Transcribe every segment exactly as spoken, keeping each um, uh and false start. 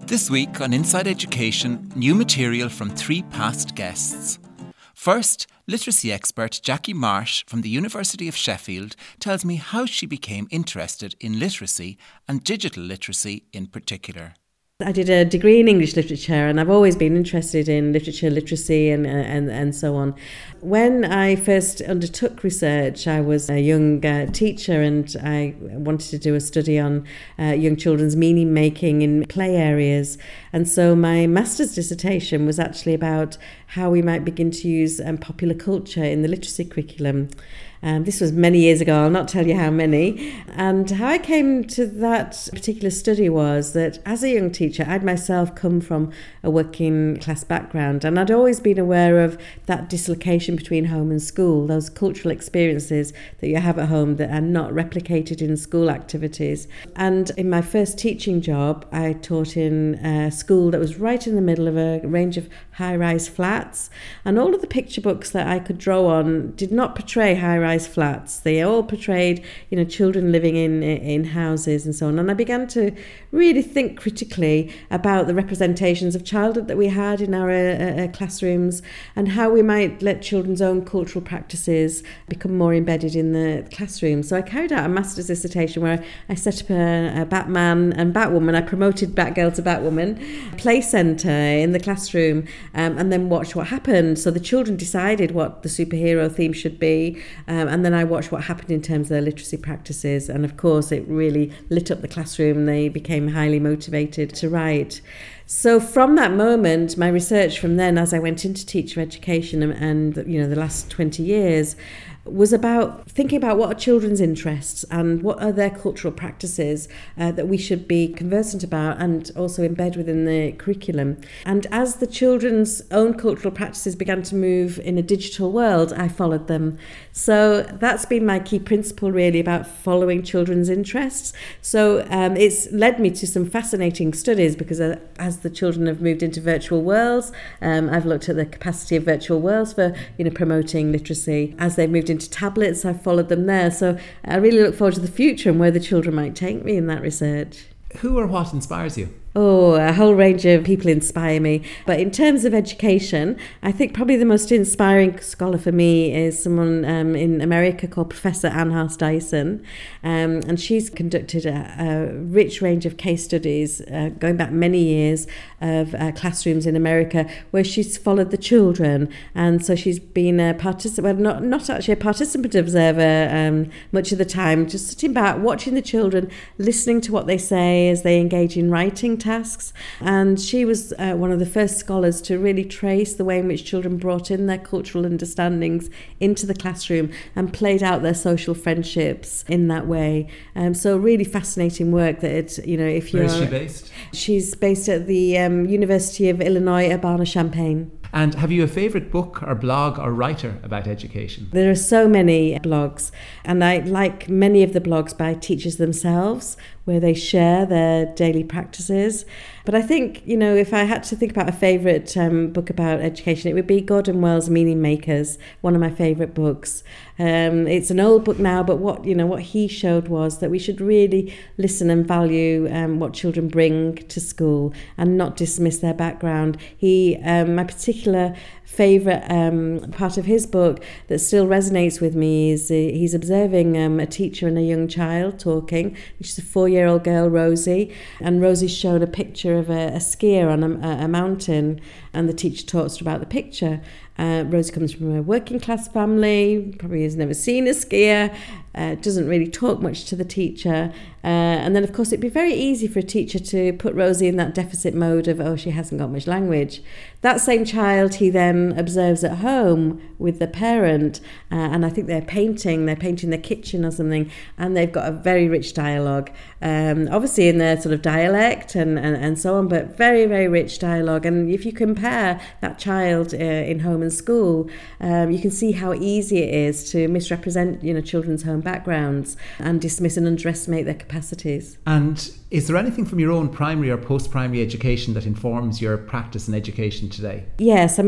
This week on Inside Education, new material from three past guests. First, literacy expert Jackie Marsh from the University of Sheffield tells me how she became interested in literacy and digital literacy in particular. I did a degree in English literature, and I've always been interested in literature, literacy and, and, and so on. When I first undertook research, I was a young uh, teacher, and I wanted to do a study on uh, young children's meaning making in play areas. And so my master's dissertation was actually about how we might begin to use um, popular culture in the literacy curriculum. Um, this was many years ago, I'll not tell you how many. And how I came to that particular study was that as a young teacher, I'd myself come from a working class background, and I'd always been aware of that dislocation between home and school, those cultural experiences that you have at home that are not replicated in school activities. And in my first teaching job, I taught in a school that was right in the middle of a range of high-rise flats, and all of the picture books that I could draw on did not portray high-rise flats. They all portrayed, you know, children living in in houses and so on. And I began to really think critically about the representations of childhood that we had in our uh, uh, classrooms, and how we might let children's own cultural practices become more embedded in the classroom. So I carried out a master's dissertation where I set up a, a Batman and Batwoman. I promoted Batgirl to Batwoman play centre in the classroom, um, and then watched what happened. So the children decided what the superhero theme should be. Um, and then I watched what happened in terms of their literacy practices. And of course, it really lit up the classroom. They became highly motivated to write. So from that moment, my research from then, as I went into teacher education and, and you know, the last twenty years, was about thinking about what are children's interests and what are their cultural practices uh, that we should be conversant about and also embed within the curriculum. And as the children's own cultural practices began to move in a digital world, I followed them. So that's been my key principle, really, about following children's interests. So um, it's led me to some fascinating studies, because uh, as the children have moved into virtual worlds, um, I've looked at the capacity of virtual worlds for, you know, promoting literacy. As they've moved into tablets, I've followed them there. So I really look forward to the future and where the children might take me in that research. Who or what inspires you? Oh, a whole range of people inspire me. But in terms of education, I think probably the most inspiring scholar for me is someone um, in America called Professor Anne Haas Dyson. Um, and she's conducted a, a rich range of case studies uh, going back many years of uh, classrooms in America where she's followed the children. And so she's been a participant, well, not, not actually a participant observer um, much of the time, just sitting back, watching the children, listening to what they say as they engage in writing tasks. And she was uh, one of the first scholars to really trace the way in which children brought in their cultural understandings into the classroom and played out their social friendships in that way. Um, so really fascinating work that it, you know, if you're... Where is she based? She's based at the um, University of Illinois, Urbana-Champaign. And have you a favourite book or blog or writer about education? There are so many blogs, and I like many of the blogs by teachers themselves, where they share their daily practices. But I think, you know, if I had to think about a favourite um, book about education, it would be Gordon Wells' Meaning Makers, one of my favourite books. Um, it's an old book now, but what, you know, what he showed was that we should really listen and value um, what children bring to school and not dismiss their background. He, um, my particular favourite um, part of his book that still resonates with me is uh, he's observing um, a teacher and a young child talking, which is a four-year-old girl, Rosie, and Rosie's shown a picture of a, a skier on a, a mountain, and the teacher talks about the picture. Uh, Rosie comes from a working class family, probably has never seen a skier, uh, doesn't really talk much to the teacher. Uh, and then, of course, it'd be very easy for a teacher to put Rosie in that deficit mode of, oh, she hasn't got much language. That same child he then observes at home with the parent, uh, and I think they're painting, they're painting their kitchen or something, and they've got a very rich dialogue, um, obviously in their sort of dialect and, and, and so on, but very, very rich dialogue. And if you compare that child uh, in home and school, um, you can see how easy it is to misrepresent, you know, children's home backgrounds and dismiss and underestimate their capacities. And is there anything from your own primary or post-primary education that informs your practice in education today? Yes, I mean,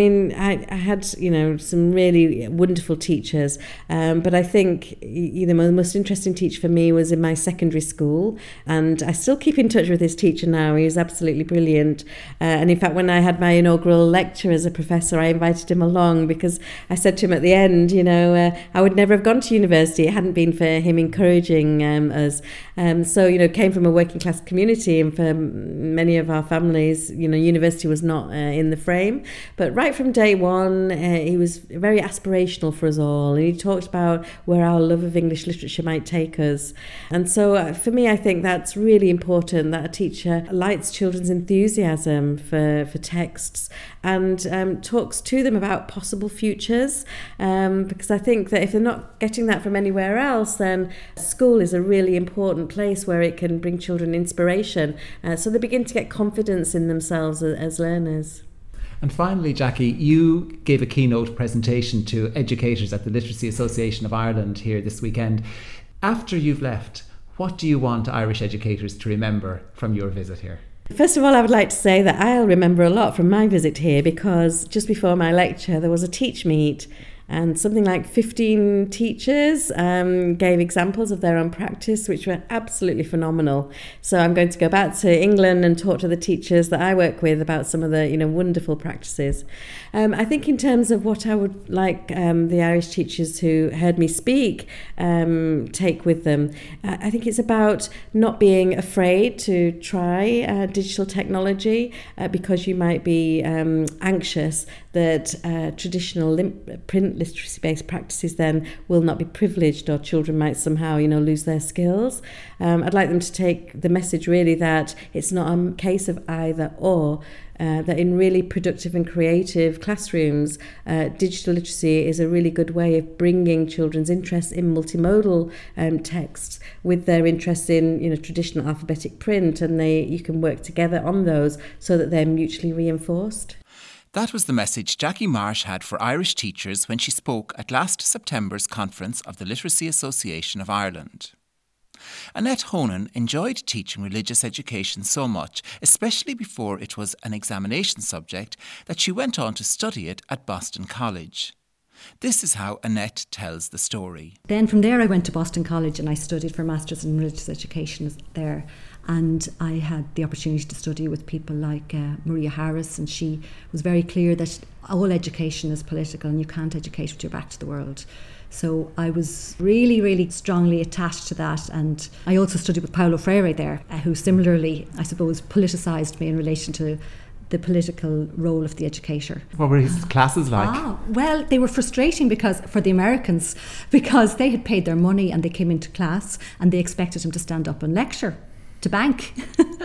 I, I had, you know, some really wonderful teachers, um, but I think, you know, the most interesting teacher for me was in my secondary school, and I still keep in touch with this teacher now. He was absolutely brilliant, uh, and in fact, when I had my inaugural lecture as a professor, I invited him along because I said to him at the end, you know, uh, I would never have gone to university. It hadn't been for him encouraging um, us. Um, so, you know, came from a working class community, and for many of our families, you know, university was not uh, in the frame. But right from day one, uh, he was very aspirational for us all, and he talked about where our love of English literature might take us. And so uh, for me, I think that's really important, that a teacher lights children's enthusiasm for, for texts and um, talks to them about possible futures, um, because I think that if they're not getting that from anywhere else, then school is a really important place where it can bring children inspiration, uh, so they begin to get confidence in themselves as, as learners. And finally, Jackie, you gave a keynote presentation to educators at the Literacy Association of Ireland here this weekend. After you've left, what do you want Irish educators to remember from your visit here? First of all, I would like to say that I'll remember a lot from my visit here, because just before my lecture there was a teach meet, and something like fifteen teachers um, gave examples of their own practice, which were absolutely phenomenal. So I'm going to go back to England and talk to the teachers that I work with about some of the, you know, wonderful practices. Um, I think in terms of what I would like um, the Irish teachers who heard me speak um, take with them, uh, I think it's about not being afraid to try uh, digital technology uh, because you might be um, anxious that uh, traditional lim- print literacy-based practices then will not be privileged, or children might somehow, you know, lose their skills. Um, I'd like them to take the message really that it's not a case of either or, uh, that in really productive and creative classrooms, uh, digital literacy is a really good way of bringing children's interest in multimodal um, texts with their interest in, you know, traditional alphabetic print, and they you can work together on those so that they're mutually reinforced. That was the message Jackie Marsh had for Irish teachers when she spoke at last September's conference of the Literacy Association of Ireland. Annette Honan enjoyed teaching religious education so much, especially before it was an examination subject, that she went on to study it at Boston College. This is how Annette tells the story. Then from there I went to Boston College and I studied for Masters in Religious Education there. And I had the opportunity to study with people like uh, Maria Harris, and she was very clear that all education is political and you can't educate with your back to the world. So I was really, really strongly attached to that. And I also studied with Paulo Freire there, uh, who similarly, I suppose, politicised me in relation to the political role of the educator. What were his classes like? Ah, well, they were frustrating because for the Americans, because they had paid their money and they came into class and they expected him to stand up and lecture to bank.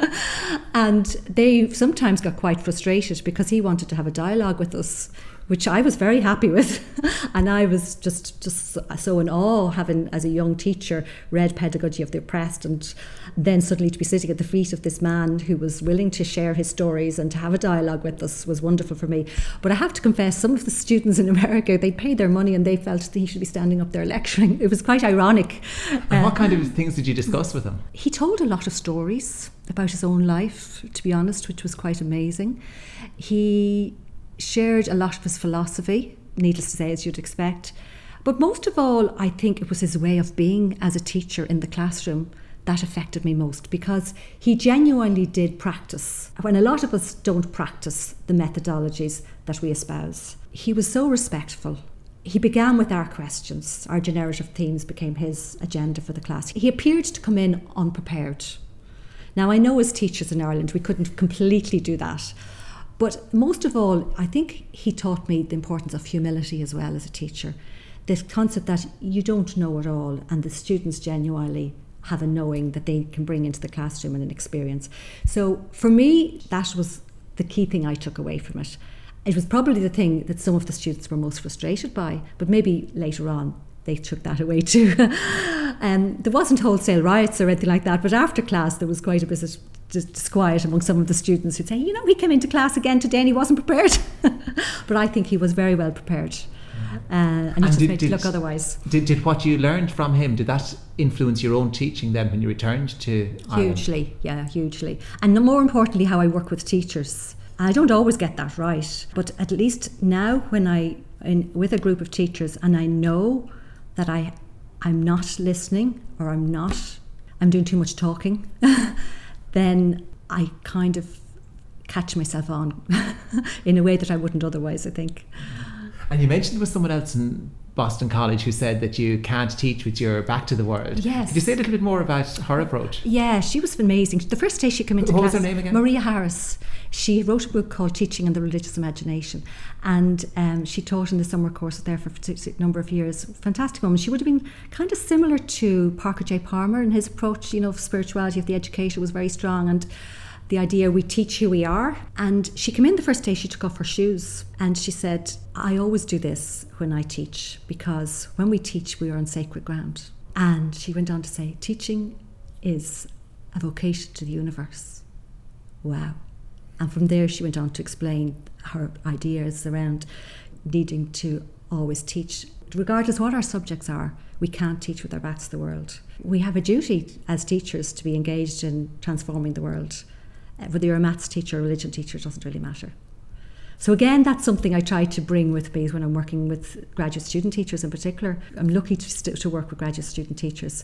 And they sometimes got quite frustrated because he wanted to have a dialogue with us, which I was very happy with. And I was just, just so in awe, having, as a young teacher, read Pedagogy of the Oppressed, and then suddenly to be sitting at the feet of this man who was willing to share his stories and to have a dialogue with us was wonderful for me. But I have to confess, some of the students in America, they paid their money and they felt that he should be standing up there lecturing. It was quite ironic. And uh, what kind of things did you discuss with him? He told a lot of stories about his own life, to be honest, which was quite amazing. He shared a lot of his philosophy, needless to say, as you'd expect. But most of all, I think it was his way of being as a teacher in the classroom that affected me most, because he genuinely did practice when a lot of us don't practice the methodologies that we espouse. He was so respectful. He began with our questions. Our generative themes became his agenda for the class. He appeared to come in unprepared. Now, I know as teachers in Ireland, we couldn't completely do that. But most of all, I think he taught me the importance of humility as well as a teacher. This concept that you don't know it all, and the students genuinely have a knowing that they can bring into the classroom and an experience. So for me, that was the key thing I took away from it. It was probably the thing that some of the students were most frustrated by, but maybe later on they took that away too. um, there wasn't wholesale riots or anything like that, but after class there was quite a bit of disquiet among some of the students who'd say, you know, he came into class again today and he wasn't prepared. But I think he was very well prepared. Uh, and he and just did, made it look otherwise. Did, did what you learned from him, did that influence your own teaching then when you returned to Ireland? Hugely, yeah, hugely. And more importantly, how I work with teachers. I don't always get that right, but at least now when I, in, with a group of teachers, and I know that I, I'm not listening, or I'm not, I'm doing too much talking, then I kind of catch myself on in a way that I wouldn't otherwise, I think. And you mentioned there was someone else in Boston College who said that you can't teach with your back to the world. Yes. Could you say a little bit more about her approach? Yeah, she was amazing. The first day she came into what class... What was her name again? Maria Harris. She wrote a book called Teaching and the Religious Imagination, and um, she taught in the summer course there for a number of years. Fantastic woman. She would have been kind of similar to Parker J. Palmer in his approach, you know, of spirituality, of the education was very strong, and the idea we teach who we are. And she came in the first day, she took off her shoes and she said, I always do this when I teach, because when we teach, we are on sacred ground. And she went on to say, teaching is a vocation to the universe. Wow. And from there she went on to explain her ideas around needing to always teach. Regardless what our subjects are, we can't teach with our backs to the world. We have a duty as teachers to be engaged in transforming the world. Whether you're a maths teacher or a religion teacher, it doesn't really matter. So again, that's something I try to bring with me when I'm working with graduate student teachers in particular. I'm lucky to, st- to work with graduate student teachers,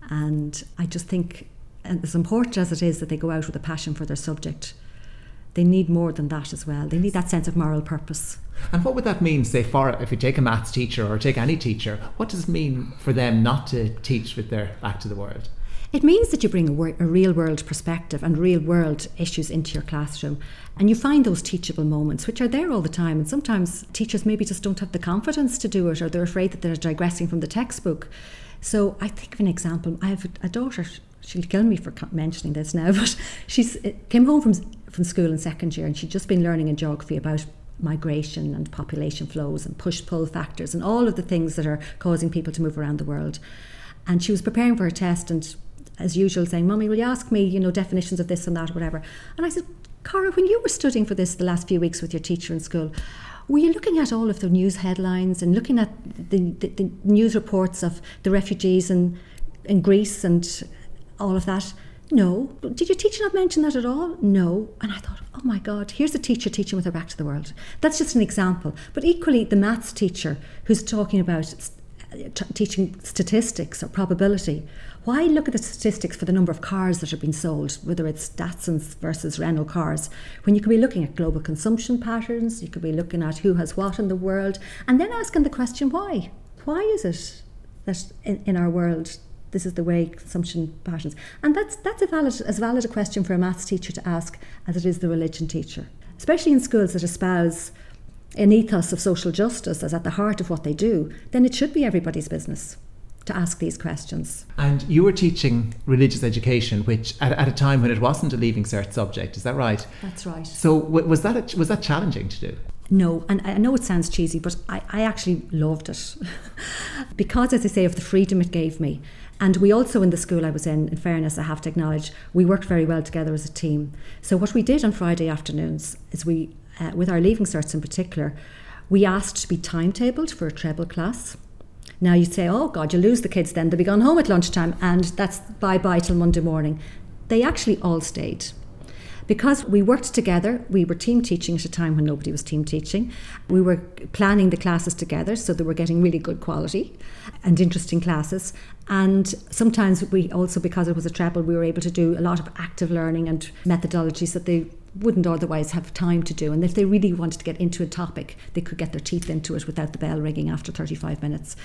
and I just think, and as important as it is that they go out with a passion for their subject, they need more than that as well. They need that sense of moral purpose. And what would that mean, say, for if you take a maths teacher or take any teacher, what does it mean for them not to teach with their back to the world? It means that you bring a, wor- a real world perspective and real world issues into your classroom, and you find those teachable moments, which are there all the time. And sometimes teachers maybe just don't have the confidence to do it, or they're afraid that they're digressing from the textbook. So I think of an example. I have a, a daughter, she'll kill me for mentioning this now, but she came home from, from school in second year, and she'd just been learning in geography about migration and population flows and push-pull factors and all of the things that are causing people to move around the world. And she was preparing for her test, and as usual saying, Mummy, will you ask me, you know, definitions of this and that or whatever? And I said, Cara, when you were studying for this the last few weeks with your teacher in school, were you looking at all of the news headlines and looking at the, the, the news reports of the refugees in, in Greece and all of that? No. Did your teacher not mention that at all? No. And I thought, oh my God, here's a teacher teaching with her back to the world. That's just an example. But equally, the maths teacher who's talking about t- teaching statistics or probability. Why look at the statistics for the number of cars that are being sold, whether it's Datsuns versus Renault cars, when you could be looking at global consumption patterns, you could be looking at who has what in the world, and then asking the question, why? Why is it that in, in our world this is the way consumption patterns? And that's that's a valid, as valid a question for a maths teacher to ask as it is the religion teacher, especially in schools that espouse an ethos of social justice as at the heart of what they do. Then it should be everybody's business to ask these questions. And you were teaching religious education, which at, at a time when it wasn't a Leaving Cert subject, is that right? That's right. So w- was that a, was that challenging to do? No, and I know it sounds cheesy, but I, I actually loved it because, as I say, of the freedom it gave me. And we also, in the school I was in, in fairness, I have to acknowledge, we worked very well together as a team. So what we did on Friday afternoons is we, uh, with our Leaving Certs in particular, we asked to be timetabled for a treble class. Now you'd say, oh God, you lose the kids then, they'll be gone home at lunchtime and that's bye-bye till Monday morning. They actually all stayed. Because we worked together, we were team teaching at a time when nobody was team teaching. We were planning the classes together, so they were getting really good quality and interesting classes. And sometimes we also, because it was a treble, we were able to do a lot of active learning and methodologies that they wouldn't otherwise have time to do. And if they really wanted to get into a topic, they could get their teeth into it without the bell ringing after thirty-five minutes.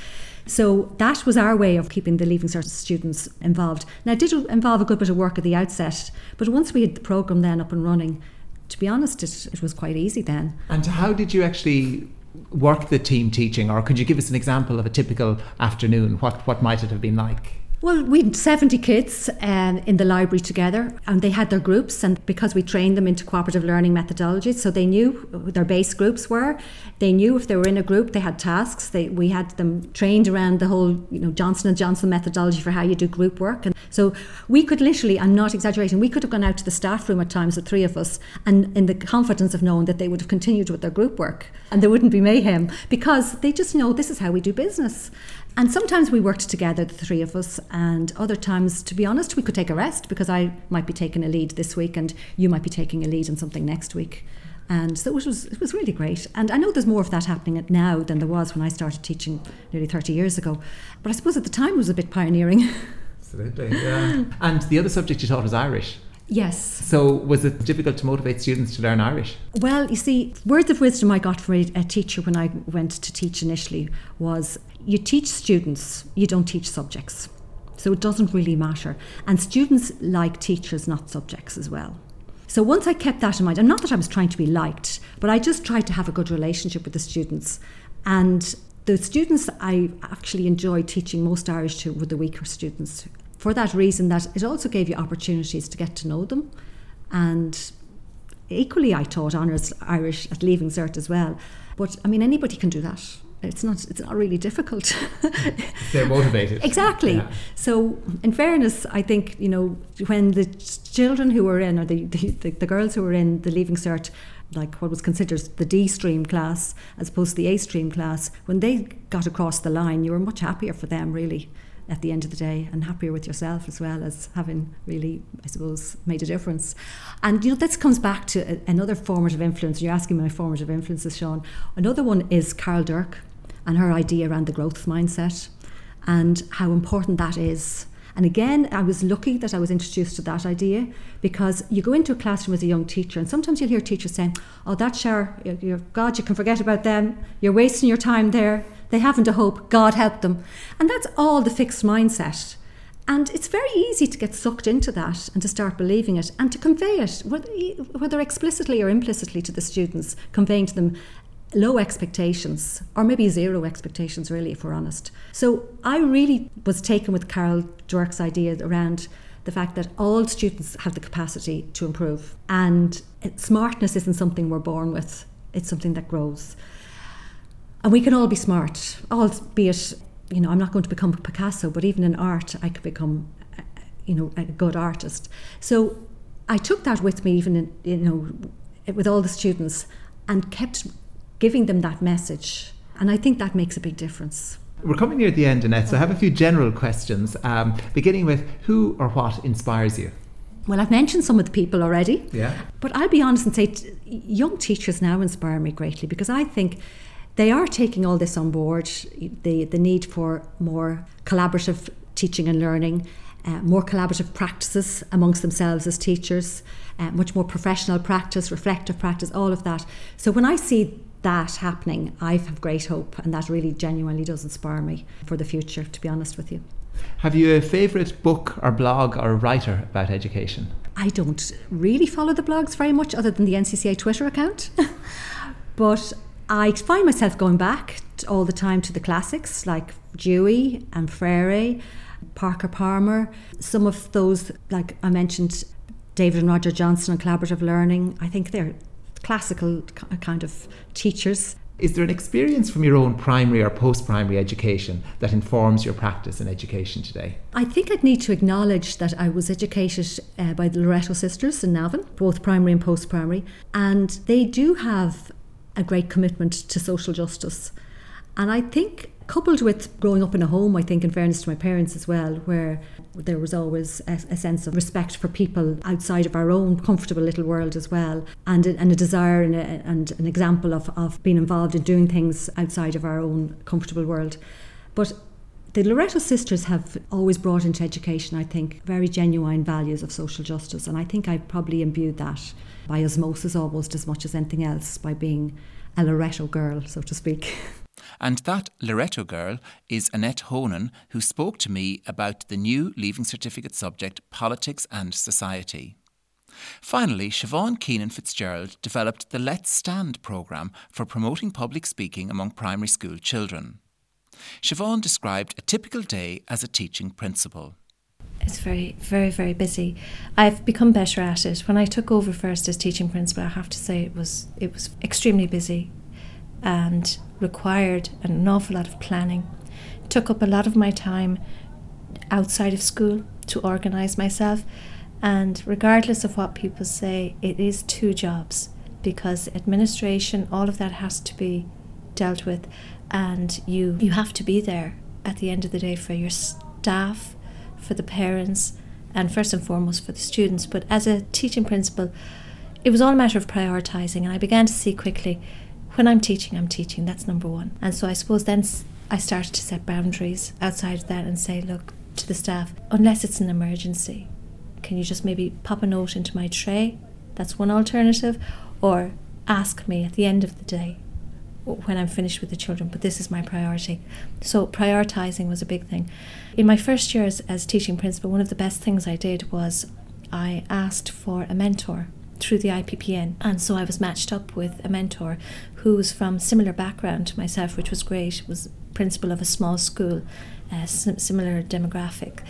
So that was our way of keeping the Leaving Cert students involved. Now it did involve a good bit of work at the outset, but once we had the programme then up and running, to be honest, it, it was quite easy then. And how did you actually work the team teaching, or could you give us an example of a typical afternoon? What, what might it have been like? Well, we had seventy kids um, in the library together, and they had their groups, and because we trained them into cooperative learning methodologies, so they knew what their base groups were. They knew if they were in a group, they had tasks. They, we had them trained around the whole, you know, Johnson and Johnson methodology for how you do group work. And so we could literally, I'm not exaggerating, we could have gone out to the staff room at times, the three of us, and in the confidence of knowing that they would have continued with their group work and there wouldn't be mayhem, because they just know this is how we do business. And sometimes we worked together, the three of us, and other times, to be honest, we could take a rest, because I might be taking a lead this week and you might be taking a lead in something next week. And so it was, it was really great. And I know there's more of that happening now than there was when I started teaching nearly thirty years ago. But I suppose at the time it was a bit pioneering. Absolutely, yeah. And the other subject you taught was Irish. Yes. So was it difficult to motivate students to learn Irish? Well, you see, words of wisdom I got from a, a teacher when I went to teach initially was, you teach students, you don't teach subjects. So it doesn't really matter. And students like teachers, not subjects as well. So once I kept that in mind, and not that I was trying to be liked, but I just tried to have a good relationship with the students. And the students I actually enjoyed teaching most Irish to were the weaker students. For that reason, that it also gave you opportunities to get to know them. And equally I taught honours Irish at Leaving Cert as well. But I mean, anybody can do that. It's not it's not really difficult. They're motivated. Exactly. Yeah. So in fairness, I think, you know, when the children who were in, or the, the, the girls who were in the Leaving Cert, like what was considered the D stream class as opposed to the A stream class, when they got across the line, you were much happier for them, really, at the end of the day, and happier with yourself as well, as having really, I suppose, made a difference. And, you know, this comes back to a, another formative influence. You're asking me my formative influences, Sean. Another one is Carol Dirk and her idea around the growth mindset and how important that is. And again, I was lucky that I was introduced to that idea, because you go into a classroom as a young teacher and sometimes you'll hear teachers saying, oh, that shower, you're, God, you can forget about them. You're wasting your time there. They haven't a hope. God help them. And that's all the fixed mindset. And it's very easy to get sucked into that and to start believing it and to convey it, whether explicitly or implicitly, to the students, conveying to them low expectations, or maybe zero expectations, really, if we're honest. So I really was taken with Carol Dirk's idea around the fact that all students have the capacity to improve. And smartness isn't something we're born with. It's something that grows. And we can all be smart, albeit, you know, I'm not going to become Picasso, but even in art, I could become, you know, a good artist. So I took that with me, even in, you know, with all the students, and kept giving them that message. And I think that makes a big difference. We're coming near the end, Annette, so I have a few general questions, um, beginning with who or what inspires you? Well, I've mentioned some of the people already. Yeah. But I'll be honest and say t- young teachers now inspire me greatly, because I think they are taking all this on board, the, the need for more collaborative teaching and learning, uh, more collaborative practices amongst themselves as teachers, uh, much more professional practice, reflective practice, all of that. So when I see that happening, I have great hope, and that really genuinely does inspire me for the future, to be honest with you. Have you a favourite book or blog or writer about education? I don't really follow the blogs very much, other than the N C C A Twitter account. But I find myself going back all the time to the classics like Dewey and Freire, Parker Palmer. Some of those, like I mentioned, David and Roger Johnson and collaborative learning. I think they're classical kind of teachers. Is there an experience from your own primary or post-primary education that informs your practice in education today? I think I'd need to acknowledge that I was educated uh, by the Loreto sisters in Navan, both primary and post-primary, and they do have a great commitment to social justice. And I think, coupled with growing up in a home, I think, in fairness to my parents as well, where there was always a, a sense of respect for people outside of our own comfortable little world as well, and a, and a desire and, a, and an example of, of being involved in doing things outside of our own comfortable world. But the Loreto sisters have always brought into education, I think, very genuine values of social justice, and I think I probably imbued that by osmosis almost as much as anything else, by being a Loreto girl, so to speak. And that Loreto girl is Annette Honan, who spoke to me about the new Leaving Certificate subject, Politics and Society. Finally, Siobhan Keenan Fitzgerald developed the Let's Stand programme for promoting public speaking among primary school children. Siobhan described a typical day as a teaching principal. It's very, very, very busy. I've become better at it. When I took over first as teaching principal, I have to say it was it was extremely busy and required an awful lot of planning. It took up a lot of my time outside of school to organise myself, and regardless of what people say, it is two jobs, because administration, all of that has to be dealt with, and you you have to be there at the end of the day for your staff, for the parents, and first and foremost for the students. But as a teaching principal, it was all a matter of prioritising, and I began to see quickly, when I'm teaching, I'm teaching, that's number one. And so I suppose then I started to set boundaries outside of that and say, look, to the staff, unless it's an emergency, can you just maybe pop a note into my tray? That's one alternative. Or ask me at the end of the day when I'm finished with the children, but this is my priority. So prioritising was a big thing. In my first year as, as teaching principal, one of the best things I did was I asked for a mentor through the I P P N, and so I was matched up with a mentor who was from similar background to myself, which was great. Was principal of a small school, uh, sim- similar demographic,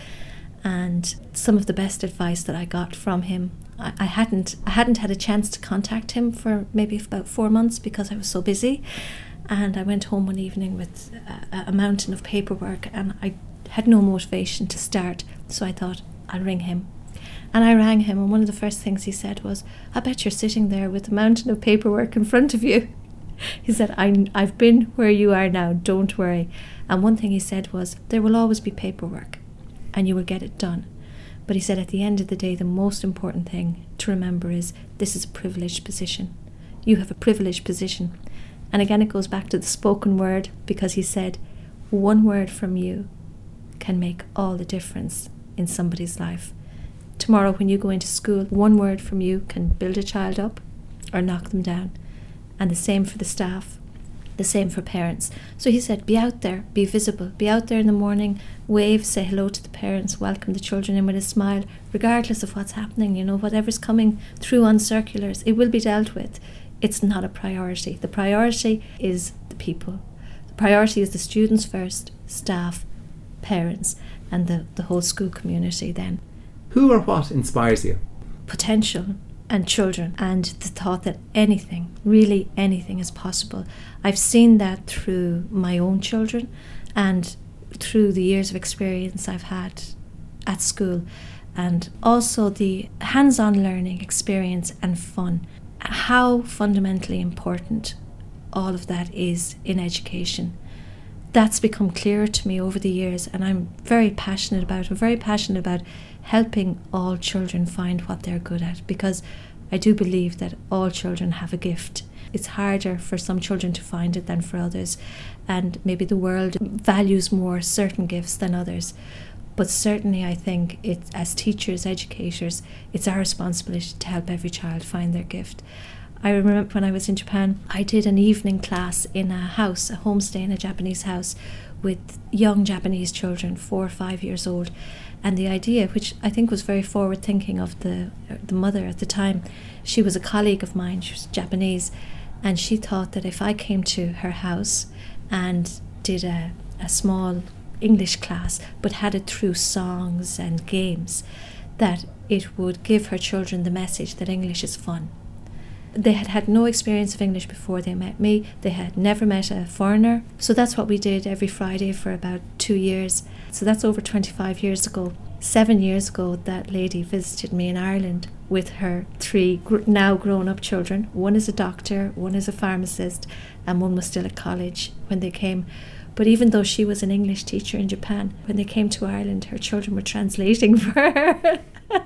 and some of the best advice that I got from him, I, I hadn't I hadn't had a chance to contact him for maybe about four months because I was so busy, and I went home one evening with a, a mountain of paperwork, and I had no motivation to start, so I thought I'll ring him. And I rang him, and one of the first things he said was, I bet you're sitting there with a mountain of paperwork in front of you. He said, I, I've been where you are now, don't worry. And one thing he said was, there will always be paperwork, and you will get it done. But he said, at the end of the day, the most important thing to remember is this is a privileged position. You have a privileged position. And again, it goes back to the spoken word, because he said, one word from you can make all the difference in somebody's life. Tomorrow when you go into school, one word from you can build a child up or knock them down. And the same for the staff, the same for parents. So he said, be out there, be visible, be out there in the morning, wave, say hello to the parents, welcome the children in with a smile, regardless of what's happening, you know, whatever's coming through on circulars, it will be dealt with. It's not a priority. The priority is the people. The priority is the students first, staff, parents, and the, the whole school community then. Who or what inspires you? Potential and children, and the thought that anything, really anything is possible. I've seen that through my own children and through the years of experience I've had at school, and also the hands-on learning experience and fun. How fundamentally important all of that is in education. That's become clearer to me over the years, and I'm very passionate about. I'm very passionate about helping all children find what they're good at, because I do believe that all children have a gift. It's harder for some children to find it than for others, and maybe the world values more certain gifts than others. But certainly I think it, as teachers, educators, it's our responsibility to help every child find their gift. I remember when I was in Japan, I did an evening class in a house, a homestay in a Japanese house, with young Japanese children, four or five years old. And the idea, which I think was very forward thinking of the the mother at the time, she was a colleague of mine, she was Japanese, and she thought that if I came to her house and did a, a small English class, but had it through songs and games, that it would give her children the message that English is fun. They had had no experience of English before they met me. They had never met a foreigner. So that's what we did every Friday for about two years. So that's over twenty-five years ago. Seven years ago, that lady visited me in Ireland with her three gr- now grown-up children. One is a doctor, one is a pharmacist, and one was still at college when they came. But even though she was an English teacher in Japan, when they came to Ireland, her children were translating for her.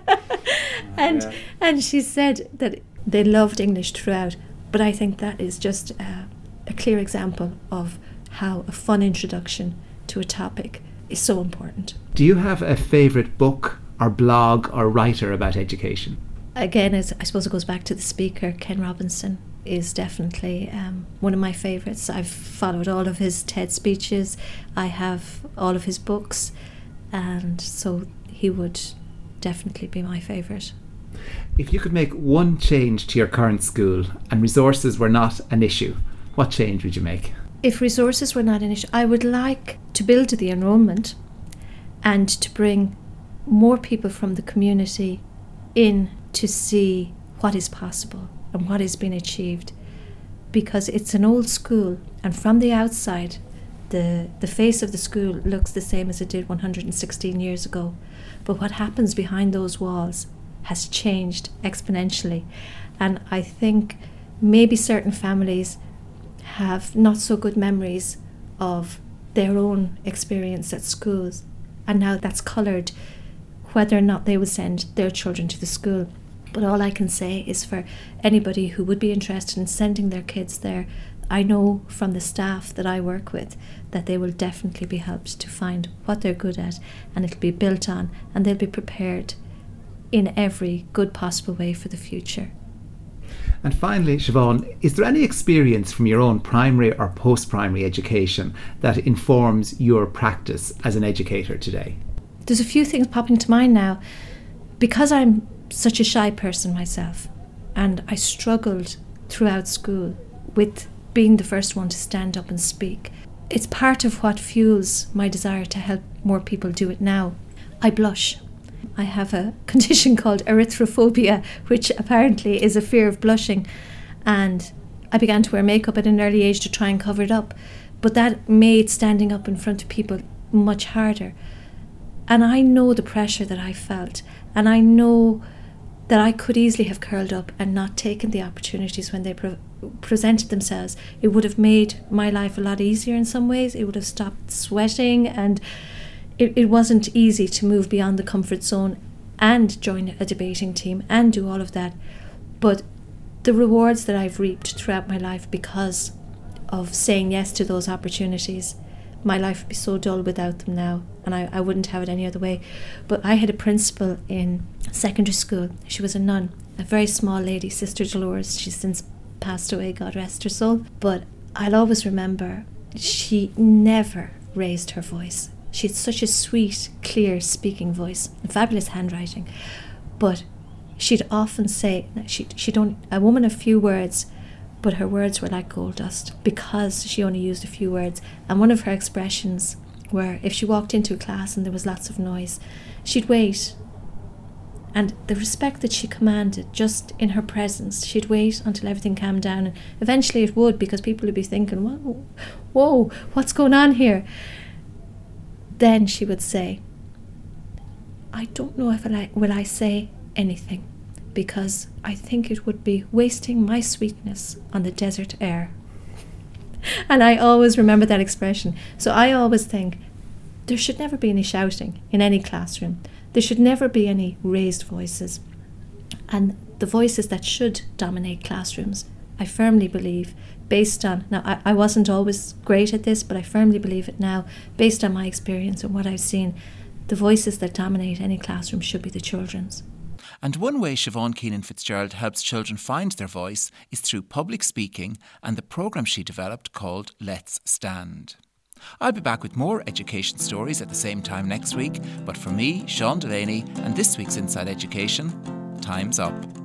and, yeah. and she said that they loved English throughout, but I think that is just a, a clear example of how a fun introduction to a topic is so important. Do you have a favourite book or blog or writer about education? Again, it's, I suppose it goes back to the speaker. Ken Robinson is definitely um, one of my favourites. I've followed all of his TED speeches. I have all of his books, and so he would definitely be my favourite. If you could make one change to your current school and resources were not an issue, what change would you make? If resources were not an issue, I would like to build the enrolment and to bring more people from the community in to see what is possible and what is being achieved, because it's an old school, and from the outside the the face of the school looks the same as it did one hundred sixteen years ago, but what happens behind those walls has changed exponentially. And I think maybe certain families have not so good memories of their own experience at schools, and now that's coloured whether or not they will send their children to the school. But all I can say is for anybody who would be interested in sending their kids there, I know from the staff that I work with that they will definitely be helped to find what they're good at, and it'll be built on, and they'll be prepared in every good possible way for the future. And finally, Siobhan, is there any experience from your own primary or post-primary education that informs your practice as an educator today? There's a few things popping to mind now. Because I'm such a shy person myself, and I struggled throughout school with being the first one to stand up and speak, it's part of what fuels my desire to help more people do it now. I blush. I have a condition called erythrophobia, which apparently is a fear of blushing, and I began to wear makeup at an early age to try and cover it up, but that made standing up in front of people much harder. And I know the pressure that I felt, and I know that I could easily have curled up and not taken the opportunities when they pre- presented themselves. It would have made my life a lot easier in some ways. It would have stopped sweating, and it, it wasn't easy to move beyond the comfort zone and join a debating team and do all of that. But the rewards that I've reaped throughout my life because of saying yes to those opportunities, my life would be so dull without them now, and I, I wouldn't have it any other way. But I had a principal in secondary school. She was a nun, a very small lady, Sister Dolores. She's since passed away, God rest her soul. But I'll always remember she never raised her voice. She had such a sweet, clear speaking voice and fabulous handwriting. But she'd often say, she she don't a woman of few words, but her words were like gold dust because she only used a few words. And one of her expressions were, if she walked into a class and there was lots of noise, she'd wait. And the respect that she commanded just in her presence, she'd wait until everything calmed down. And eventually it would, because people would be thinking, whoa, whoa, what's going on here? Then she would say, I don't know if I will I say anything, because I think it would be wasting my sweetness on the desert air. And I always remember that expression. So I always think there should never be any shouting in any classroom. There should never be any raised voices. And the voices that should dominate classrooms, I firmly believe, based on, now I, I wasn't always great at this, but I firmly believe it now, based on my experience and what I've seen, the voices that dominate any classroom should be the children's. And one way Siobhan Keenan Fitzgerald helps children find their voice is through public speaking and the programme she developed called Let's Stand. I'll be back with more education stories at the same time next week, but for me, Sean Delaney, and this week's Inside Education, time's up.